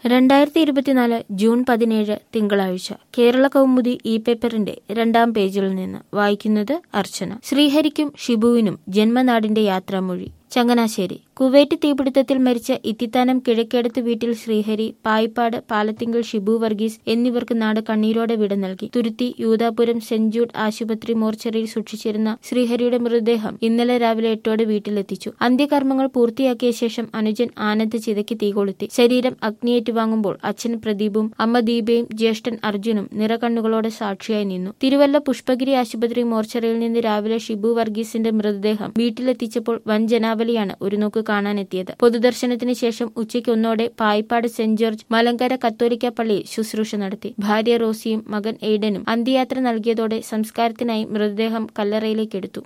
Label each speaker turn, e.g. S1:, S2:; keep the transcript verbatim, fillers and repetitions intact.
S1: രണ്ടായിരത്തി ഇരുപത്തിനാല് ജൂൺ പതിനേഴ് തിങ്കളാഴ്ച കേരള കൗമുദി ഇ പേപ്പറിന്റെ രണ്ടാം പേജിൽ നിന്ന് വായിക്കുന്നത് അർച്ചന. ശ്രീഹരിക്കും ഷിബുവിനും ജന്മനാടിന്റെ യാത്രാമൊഴി. ചങ്ങനാശ്ശേരി. കുവൈറ്റ് തീപിടുത്തത്തിൽ മരിച്ച ഇത്തിത്താനം കിഴക്കേടത്ത് വീട്ടിൽ ശ്രീഹരി, പായിപ്പാട് പാലത്തിങ്കൽ ഷിബു വർഗീസ് എന്നിവർക്ക് നാട് കണ്ണീരോടെ വിട നൽകി. തുരുത്തി യൂദാപുരം സെന്റ് ജൂഡ് ആശുപത്രി മോർച്ചറിയിൽ സൂക്ഷിച്ചിരുന്ന ശ്രീഹരിയുടെ മൃതദേഹം ഇന്നലെ രാവിലെ എട്ടോടെ വീട്ടിലെത്തിച്ചു. അന്ത്യകർമ്മങ്ങൾ പൂർത്തിയാക്കിയ ശേഷം അനുജൻ ആനന്ദ് ചിതയ്ക്ക് തീ കൊളുത്തി. ശരീരം അഗ്നിയേറ്റുവാങ്ങുമ്പോൾ അച്ഛൻ പ്രദീപും അമ്മ ദീപയും ജ്യേഷ്ഠൻ അർജുനും നിറകണ്ണുകളോടെ സാക്ഷിയായി നിന്നു. തിരുവല്ല പുഷ്പഗിരി ആശുപത്രി മോർച്ചറിയിൽ നിന്ന് രാവിലെ ഷിബു വർഗീസിന്റെ മൃതദേഹം വീട്ടിലെത്തിച്ചപ്പോൾ വൻ ജനാവലിയാണ് ഒരു നോക്ക് കാണാനെത്തിയത്. പൊതുദർശനത്തിന് ശേഷം ഉച്ചയ്ക്ക് ഒന്നോടെ പായിപ്പാട് സെന്റ് ജോർജ് മലങ്കര കത്തോലിക്ക പള്ളിയിൽ ശുശ്രൂഷ നടത്തി. ഭാര്യ റോസിയും മകൻ എയ്ഡനും അന്ത്യയാത്ര നൽകിയതോടെ സംസ്കാരത്തിനായി മൃതദേഹം കല്ലറയിലേക്കെടുത്തു.